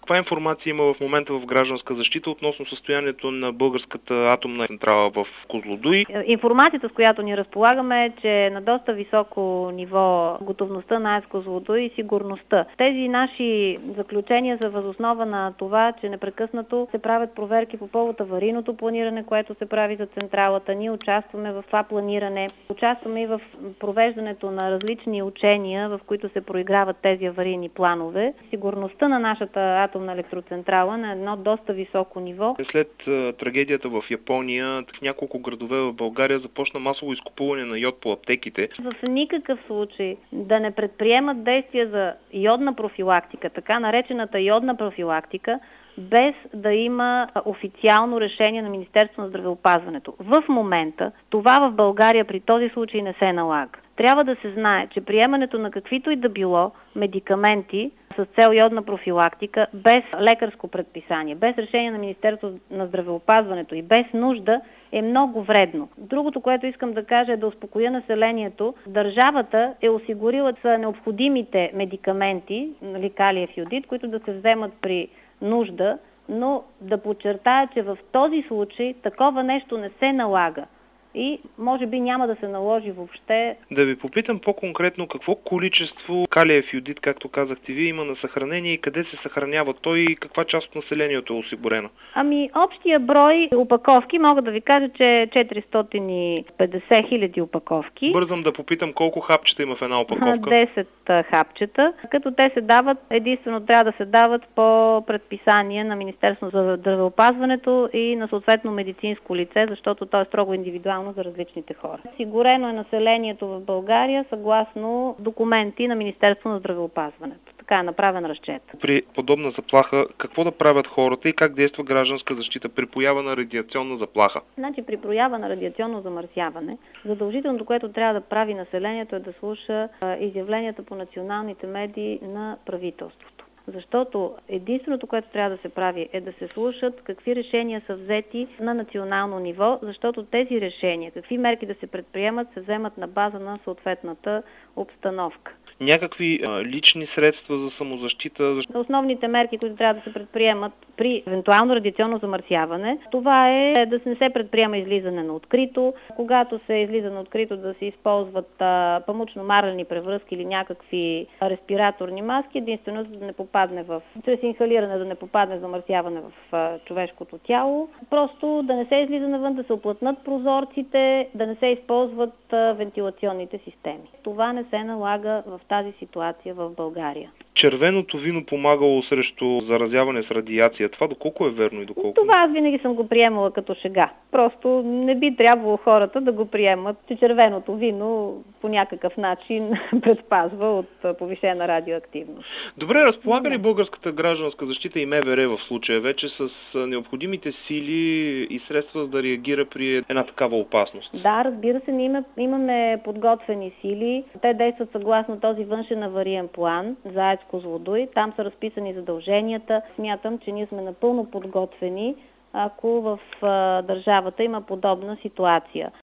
Каква информация има в момента в Гражданска защита относно състоянието на българската атомна централа в Козлодуй? Информацията, с която ни разполагаме, е, че на доста високо ниво готовността на АЕЦ Козлодуй и сигурността. Тези наши заключения са въз основа на това, че непрекъснато се правят проверки по повод аварийното планиране, което се прави за централата. Ние участваме в това планиране. Участваме и в провеждането на различни учения, в които се проиграват тези аварийни планове. Сигурността на нашата атомна електроцентрала на едно доста високо ниво. След трагедията в Япония, в няколко градове в България започна масово изкупуване на йод по аптеките. В никакъв случай да не предприемат действия за йодна профилактика, така наречената йодна профилактика, без да има официално решение на Министерството на здравеопазването. В момента това в България при този случай не се налага. Трябва да се знае, че приемането на каквито и да било медикаменти с цел йодна профилактика, без лекарско предписание, без решение на Министерството на здравеопазването и без нужда, е много вредно. Другото, което искам да кажа, е да успокоя населението. Държавата е осигурила са необходимите медикаменти, калиев йодид, които да се вземат при нужда, но да подчертая, че в този случай такова нещо не се налага. И може би няма да се наложи въобще. Да ви попитам по-конкретно какво количество калиев йодид, както казахте вие, има на съхранение и къде се съхранява той и каква част от населението е осигурено? Общия брой опаковки мога да ви кажа, че е 450 хиляди опаковки. Бързам да попитам колко хапчета има в една опаковка. 10 хапчета, като те се дават, единствено трябва да се дават по предписание на Министерството за здравеопазването и на съответно медицинско лице, защото то е строго индивидуално за различните хора. Сигурено е населението в България съгласно документи на Министерството на здравеопазването. Така е направен разчет. При подобна заплаха, какво да правят хората и как действа Гражданска защита при поява на радиационна заплаха? При проява на радиационно замърсяване, задължителното, което трябва да прави населението, е да слуша изявленията по националните медии на правителството. Защото единственото, което трябва да се прави, е да се слушат какви решения са взети на национално ниво, защото тези решения, какви мерки да се предприемат, се вземат на база на съответната обстановка. Някакви лични средства за самозащита? Основните мерки, които трябва да се предприемат при евентуално радиационно замърсяване, това е да не се предприема излизане на открито. Когато се излиза на открито, да се използват памучно-марлени превръзки или някакви респираторни маски, единствено за да не попадне чрез инхалиране да не попадне замърсяване в човешкото тяло. Просто да не се излиза навън, да се оплътнат прозорците, да не се използват вентилационните системи. Това не се налага в тази ситуация в България. Червеното вино помагало срещу заразяване с радиация. Това доколко е верно и доколко? Това аз винаги съм го приемала като шега. Просто не би трябвало хората да го приемат, че червеното вино по някакъв начин предпазва от повишена радиоактивност. Добре, разполага ли Българската гражданска защита и МВР в случая вече с необходимите сили и средства за да реагира при една такава опасност? Да, разбира се, ние имаме подготвени сили. Те действат съгласно този външен авариен план за АЕЦ Козлодуй. Там са разписани задълженията. Смятам, че ние сме напълно подготвени, ако в държавата има подобна ситуация.